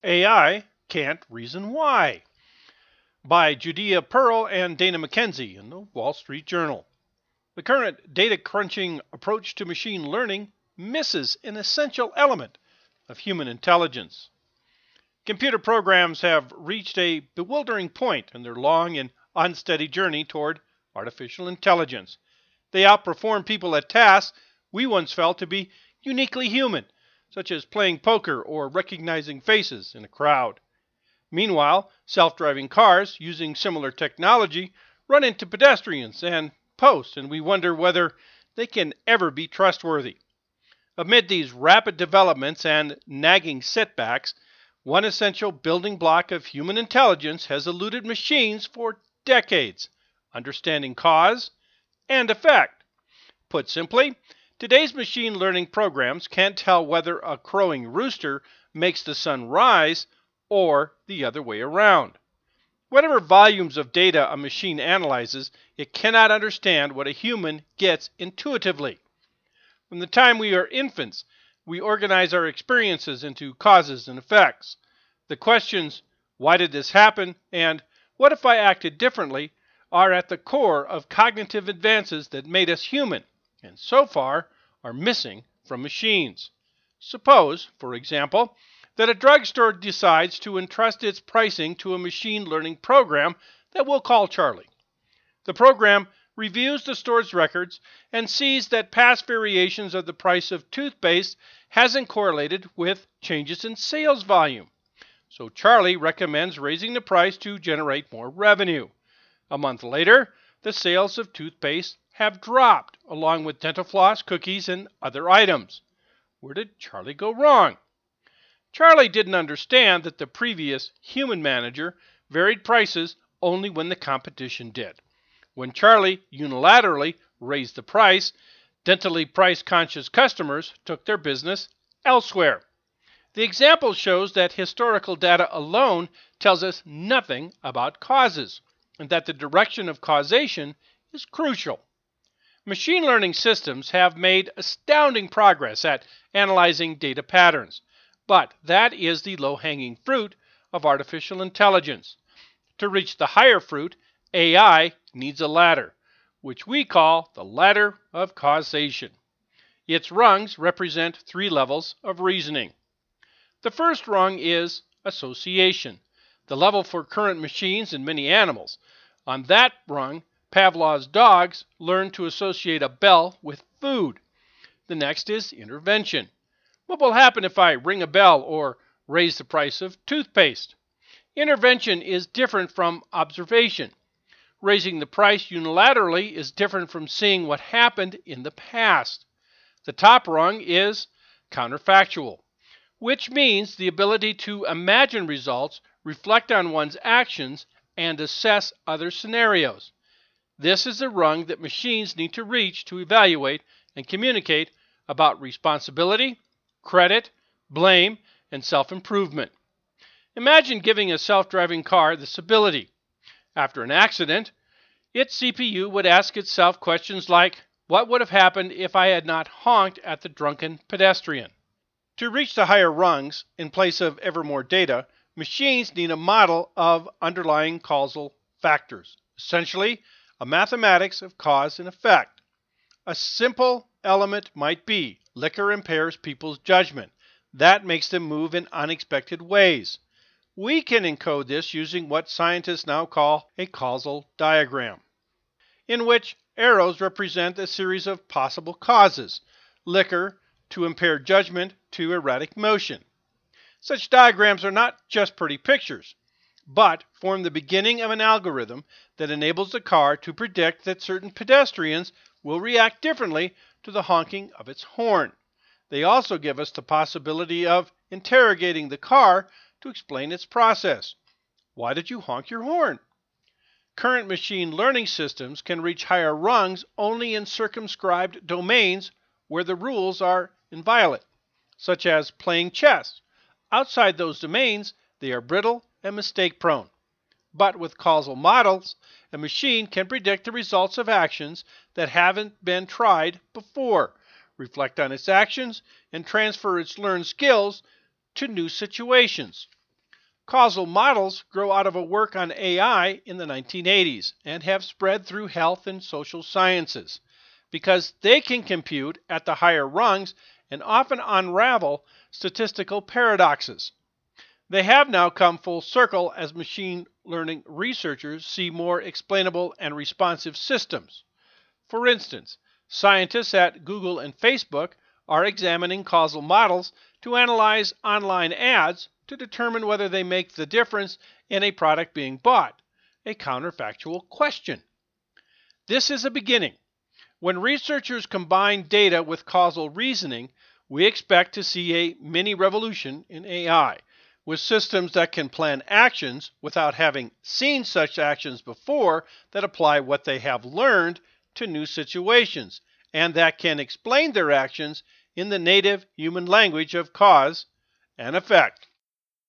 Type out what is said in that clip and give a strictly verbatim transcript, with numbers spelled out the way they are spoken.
A I Can't Reason Why by Judea Pearl and Dana McKenzie in the Wall Street Journal. The current data crunching approach to machine learning misses an essential element of human intelligence. Computer programs have reached a bewildering point in their long and unsteady journey toward artificial intelligence. They outperform people at tasks we once felt to be uniquely human, such as playing poker or recognizing faces in a crowd. Meanwhile, self-driving cars using similar technology run into pedestrians and post, and we wonder whether they can ever be trustworthy. Amid these rapid developments and nagging setbacks, one essential building block of human intelligence has eluded machines for decades: understanding cause and effect. Put simply, today's machine learning programs can't tell whether a crowing rooster makes the sun rise or the other way around. Whatever volumes of data a machine analyzes, it cannot understand what a human gets intuitively. From the time we are infants, we organize our experiences into causes and effects. The questions, why did this happen, and what if I acted differently, are at the core of cognitive advances that made us human, and so far are missing from machines. Suppose, for example, that a drugstore decides to entrust its pricing to a machine learning program that we'll call Charlie. The program reviews the store's records and sees that past variations of the price of toothpaste hasn't correlated with changes in sales volume. So Charlie recommends raising the price to generate more revenue. A month later, the sales of toothpaste have dropped, along with dental floss, cookies, and other items. Where did Charlie go wrong? Charlie didn't understand that the previous human manager varied prices only when the competition did. When Charlie unilaterally raised the price, dentally price-conscious customers took their business elsewhere. The example shows that historical data alone tells us nothing about causes, and that the direction of causation is crucial. Machine learning systems have made astounding progress at analyzing data patterns, but that is the low-hanging fruit of artificial intelligence. To reach the higher fruit, A I needs a ladder, which we call the ladder of causation. Its rungs represent three levels of reasoning. The first rung is association, the level for current machines and many animals. On that rung, Pavlov's dogs learn to associate a bell with food. The next is intervention. What will happen if I ring a bell or raise the price of toothpaste? Intervention is different from observation. Raising the price unilaterally is different from seeing what happened in the past. The top rung is counterfactual, which means the ability to imagine results, reflect on one's actions, and assess other scenarios. This is the rung that machines need to reach to evaluate and communicate about responsibility, credit, blame, and self-improvement. Imagine giving a self-driving car this ability. After an accident, its C P U would ask itself questions like, what would have happened if I had not honked at the drunken pedestrian? To reach the higher rungs, in place of ever more data, machines need a model of underlying causal factors, essentially a mathematics of cause and effect. A simple element might be liquor impairs people's judgment. That makes them move in unexpected ways. We can encode this using what scientists now call a causal diagram, in which arrows represent a series of possible causes: liquor to impaired judgment to erratic motion. Such diagrams are not just pretty pictures, but form the beginning of an algorithm that enables the car to predict that certain pedestrians will react differently to the honking of its horn. They also give us the possibility of interrogating the car to explain its process. Why did you honk your horn? Current machine learning systems can reach higher rungs only in circumscribed domains where the rules are inviolate, such as playing chess. Outside those domains, they are brittle and mistake-prone. But with causal models, a machine can predict the results of actions that haven't been tried before, reflect on its actions, and transfer its learned skills to new situations. Causal models grow out of a work on A I in the nineteen eighties and have spread through health and social sciences because they can compute at the higher rungs and often unravel statistical paradoxes. They have now come full circle as machine learning researchers see more explainable and responsive systems. For instance, scientists at Google and Facebook are examining causal models to analyze online ads to determine whether they make the difference in a product being bought, a counterfactual question. This is a beginning. When researchers combine data with causal reasoning, we expect to see a mini revolution in A I, with systems that can plan actions without having seen such actions before that apply what they have learned to new situations, and that can explain their actions in the native human language of cause and effect.